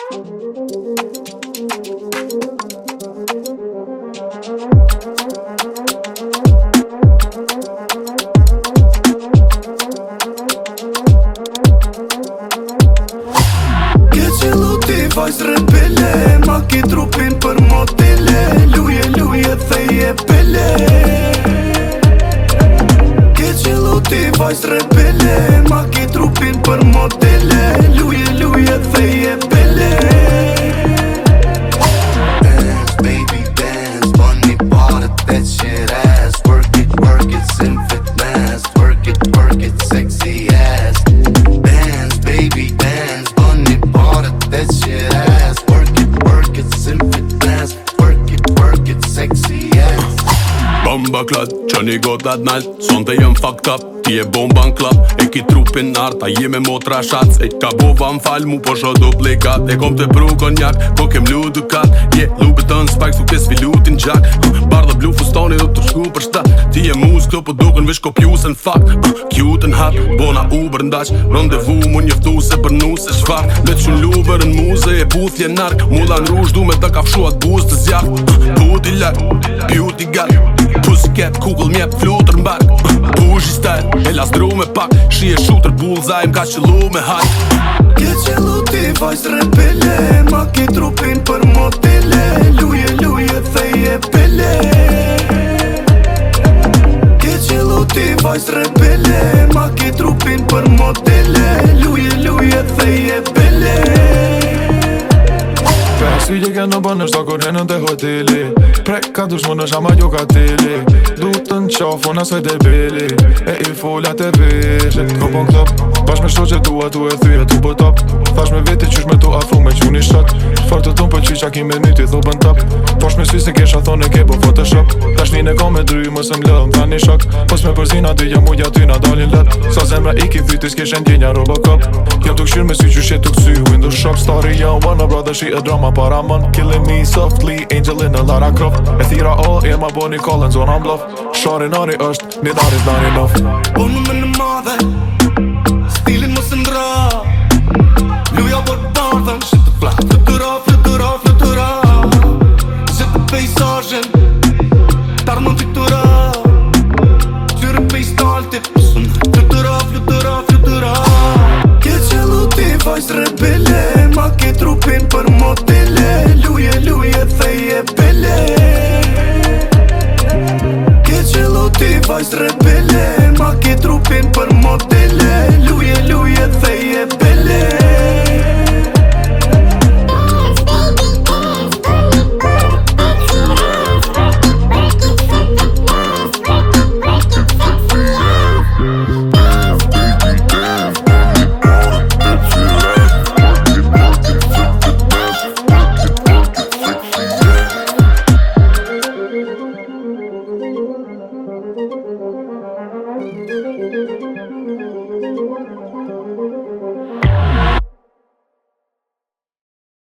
Vajz rebele, ma ki trupin për modele. Luje, luje, theje pele. Ke qëllu ti vajz rebele, ma ki trupin për modele. Luje, luje, theje pele. Dance, baby, dance, bunny bought that shit ass. Work it, sin fitness. Work it, sexy ass. Dance, baby, dance, bunny bought that shit ass. Work it, sin fitness. Work it, sexy ass. Bomba klad, që një gotat nalt, sonte jem fucked up, ti e bomba n'klap. E ki trupin narta, jeme motra shac. E ka bova m'fall mu po sho duplikat. E kom të pru konjak, po kem lu dukat. Lube të në spike, su kes filutin gjak. Bardha blu fustoni do të shku për shtat. Ti e muz këto po duken vish kopjus në fakt. Cute n'hat, bona Uber n'daq. Randevu mu njëftu se për nu se shfart. Let shun luber në muze e puthje nark. Mulla në rrush du me të kafshuat buz të zjark. Puti lak, beauty gal. Pussycat, Google mjep, flutër m'bark. Bougie style, e las dru me pak. Shi e shooter, bullseye, m'ka qëllu me hajt. Ke qëllu ti vajz rebele, ma ki trupin për modele. Luje, luje, theje pele. Ke qëllu ti vajz rebele, ma ki trupin për modele. Luje, luje, theje pele. Si që ke në bënë është akur henën të hoteli. Prek ka dush më në shama jo ka teli. Du të në qafo në saj të beli. E i folja të vishit Ko pon klop Bash me shto që dua tu e thyja tu bë top. Thash me veti qysh me tu afru me quni shot. Far të tun për qyqa ki me nyti thu bën top. Posh me sy se kesha thone ke po photoshop. Tash një ka me dry më së m'lëm tha një shok. Pos me përzina dy jam uja ty na dalin let. Sa zemra i ki thytis keshen djenja Robocop. Jam tuk shir me sy qysh tuk sy Windows shop story young one brother she a drama para man. Killing me softly angel in a Lara Croft. E thira all e ma boni Collins on I'm bluff. Shari nari është një dar is not enough. Unë me në madhe, stilin më së ndra. Luja për bardhen, shit të flak. Flutura, flutura, flutura. Zhet të pejsazhen, tarë më fiktura. Qyre pej staltit, pësën. Flutura, flutura, flutura. Ke qëllu ti vajz rebe